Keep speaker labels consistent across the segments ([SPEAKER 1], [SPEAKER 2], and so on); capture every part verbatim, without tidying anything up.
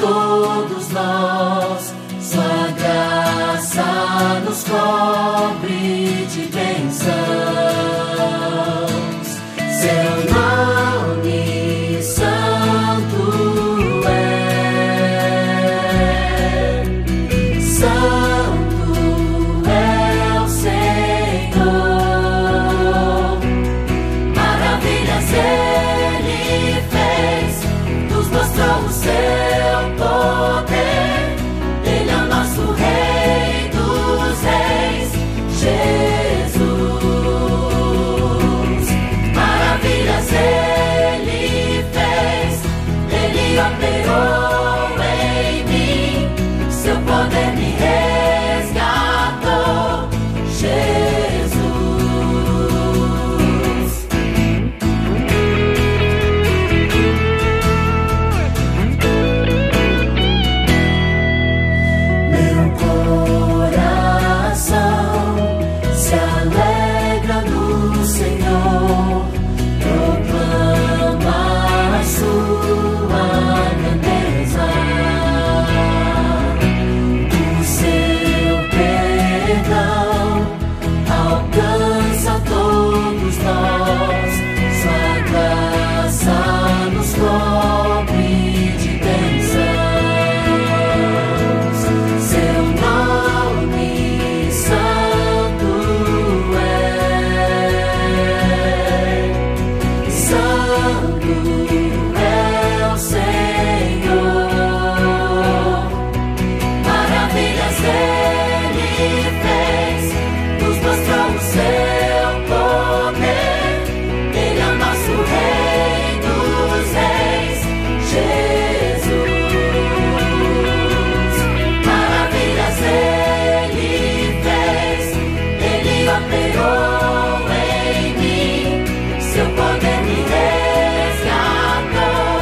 [SPEAKER 1] todos nós. Sua graça nos cobre de bênçãos. Seu nome santo é, santo é o Senhor. Maravilhas Ele fez, nos mostrou o seu poder. Ele é o nosso Rei dos Reis, Jesus. Maravilhas Ele fez, Ele operou em mim, seu poder me resgatou, Jesus. Meu coração se alegra no Senhor, proclama a sua grandeza. O seu perdão alcança todos nós. Sua graça nos cobre de bênçãos. Seu nome santo é, santo é o Senhor. Maravilhas Ele fez, nos mostrou o seu poder. Ele é o nosso Rei dos Reis, Jesus. Maravilhas Ele fez, Ele operou em mim, seu poder me resgatou,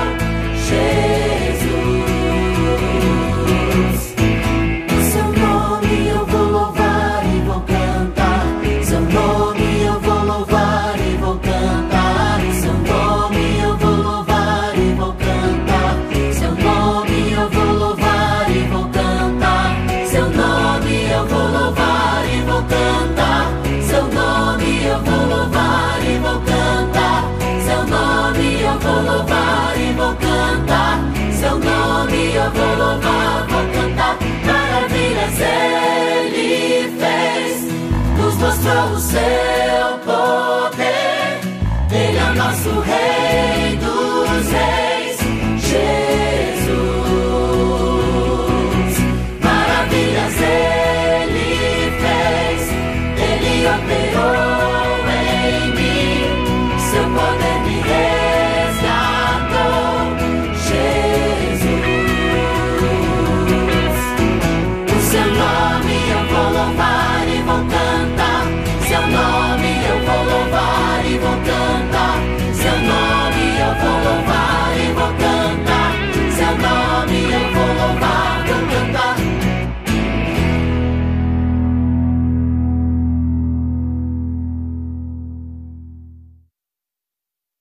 [SPEAKER 1] Jesus. O seu nome eu vou louvar e vou cantar. Seu nome eu vou louvar e vou cantar. Seu nome eu vou louvar e vou cantar. Seu nome eu vou louvar e vou cantar. Seu nome eu vou louvar e vou cantar. Seu nome eu vou louvar e vou cantar. Seu nome eu vou louvar e vou cantar. Seu nome eu vou louvar, vou cantar. Maravilhas Ele fez, nos mostrou o seu poder. Ele é o nosso Rei